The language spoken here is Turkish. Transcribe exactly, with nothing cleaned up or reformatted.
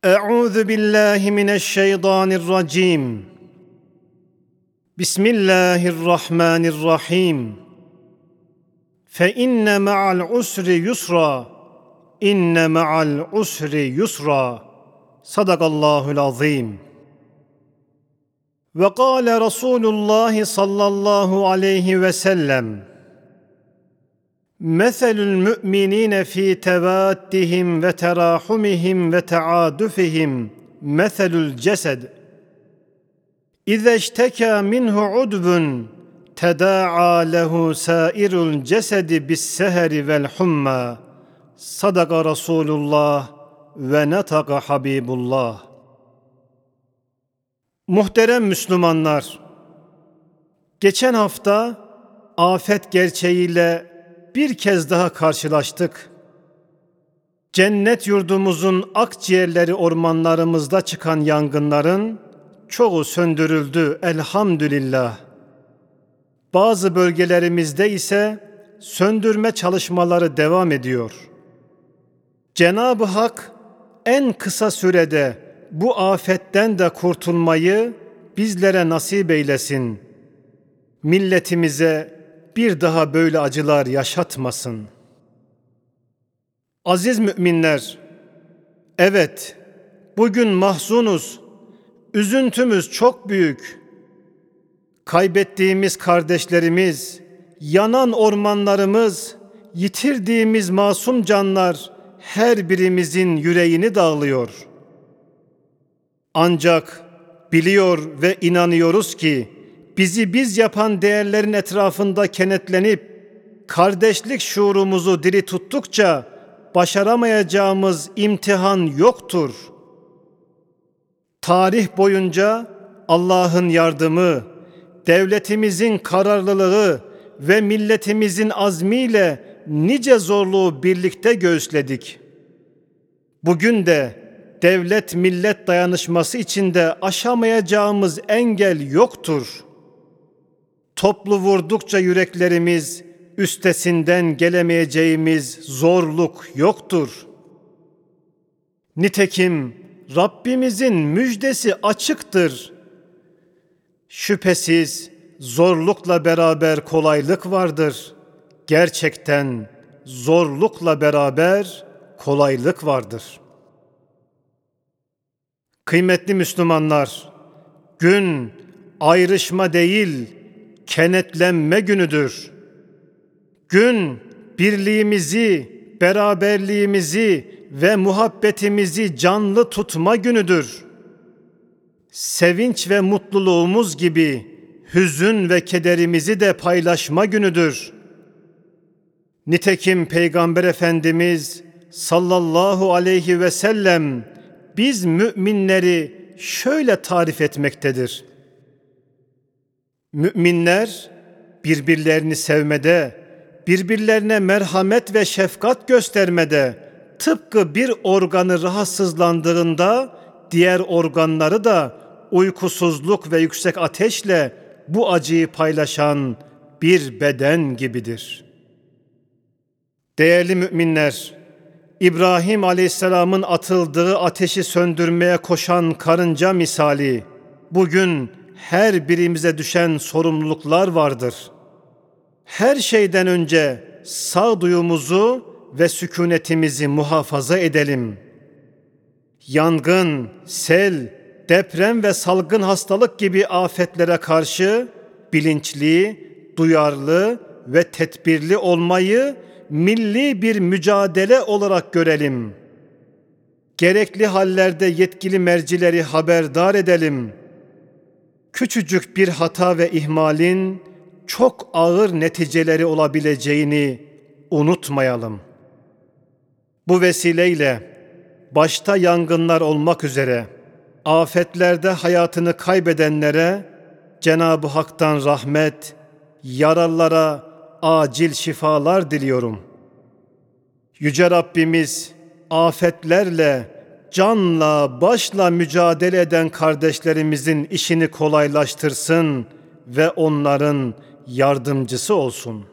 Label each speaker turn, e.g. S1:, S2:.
S1: أعوذ بالله من الشيطان الرجيم بسم الله الرحمن الرحيم فإن مع العسر يسرا إن مع العسر يسرا صدق الله العظيم. وقال رسول الله صلى الله عليه وسلم مثل المؤمنين في توادهم وتراحمهم وتعاطفهم مثل الجسد إذا اشتكى منه عضو تداعى له سائر الجسد بالسهر والحمى صدق رسول الله ونطق حبيب الله. Muhterem Müslümanlar, geçen hafta afet gerçeğiyle bir kez daha karşılaştık. Cennet yurdumuzun akciğerleri ormanlarımızda çıkan yangınların çoğu söndürüldü elhamdülillah. Bazı bölgelerimizde ise söndürme çalışmaları devam ediyor. Cenab-ı Hak en kısa sürede bu afetten de kurtulmayı bizlere nasip eylesin. Milletimize bir daha böyle acılar yaşatmasın. Aziz müminler, evet, bugün mahzunuz, üzüntümüz çok büyük. Kaybettiğimiz kardeşlerimiz, yanan ormanlarımız, yitirdiğimiz masum canlar her birimizin yüreğini dağlıyor. Ancak biliyor ve inanıyoruz ki bizi biz yapan değerlerin etrafında kenetlenip kardeşlik şuurumuzu diri tuttukça başaramayacağımız imtihan yoktur. Tarih boyunca Allah'ın yardımı, devletimizin kararlılığı ve milletimizin azmiyle nice zorluğu birlikte göğüsledik. Bugün de devlet millet dayanışması içinde aşamayacağımız engel yoktur. Toplu vurdukça yüreklerimiz, üstesinden gelemeyeceğimiz zorluk yoktur. Nitekim Rabbimizin müjdesi açıktır. Şüphesiz zorlukla beraber kolaylık vardır. Gerçekten zorlukla beraber kolaylık vardır. Kıymetli Müslümanlar, gün ayrışma değil, kenetlenme günüdür. Gün birliğimizi, beraberliğimizi ve muhabbetimizi canlı tutma günüdür. Sevinç ve mutluluğumuz gibi hüzün ve kederimizi de paylaşma günüdür. Nitekim Peygamber Efendimiz sallallahu aleyhi ve sellem biz müminleri şöyle tarif etmektedir. Müminler birbirlerini sevmede, birbirlerine merhamet ve şefkat göstermede, tıpkı bir organı rahatsızlandığında diğer organları da uykusuzluk ve yüksek ateşle bu acıyı paylaşan bir beden gibidir. Değerli müminler, İbrahim Aleyhisselam'ın atıldığı ateşi söndürmeye koşan karınca misali, bugün her birimize düşen sorumluluklar vardır. Her şeyden önce sağduyumuzu ve sükunetimizi muhafaza edelim. Yangın, sel, deprem ve salgın hastalık gibi afetlere karşı bilinçli, duyarlı ve tedbirli olmayı milli bir mücadele olarak görelim. Gerekli hallerde yetkili mercileri haberdar edelim. Küçücük bir hata ve ihmalin çok ağır neticeleri olabileceğini unutmayalım. Bu vesileyle başta yangınlar olmak üzere afetlerde hayatını kaybedenlere Cenab-ı Hak'tan rahmet, yaralılara acil şifalar diliyorum. Yüce Rabbimiz afetlerle, canla, başla mücadele eden kardeşlerimizin işini kolaylaştırsın ve onların yardımcısı olsun.